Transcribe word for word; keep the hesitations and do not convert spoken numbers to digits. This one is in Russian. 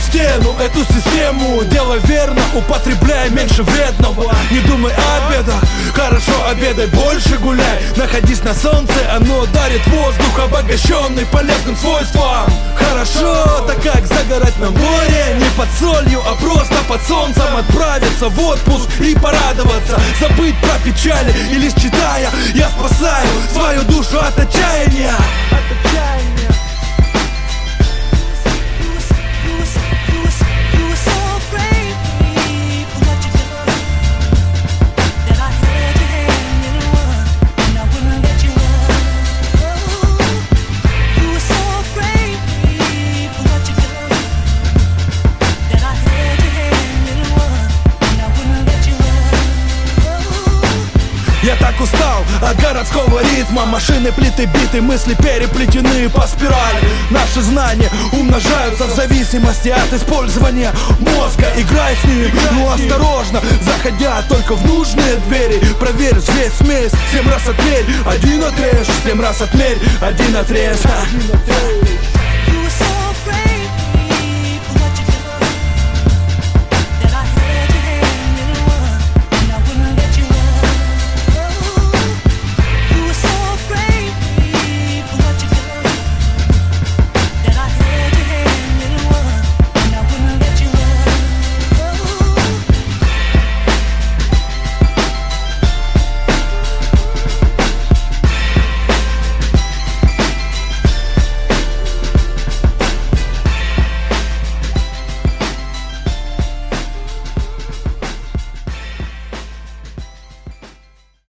в стену эту систему. Делай верно, употребляй меньше вредного. Не думай о бедах, хорошо обедай, больше гуляй. Находись на солнце, оно дарит воздух, обогащенный полезным свойством. Хорошо, так как загорать на море, не под солью, а просто под солнцем. Отправиться в отпуск и порадоваться, забыть про печали, и лишь читая я спасаю свою душу от отчаяния. Я так устал от городского ритма. Машины, плиты, биты, мысли переплетены по спирали. Наши знания умножаются в зависимости от использования мозга. Играй с ним, ну осторожно, заходя только в нужные двери. Проверь взвесь, смесь, семь раз отмерь, один отрежь, семь раз отмерь, один отрежь.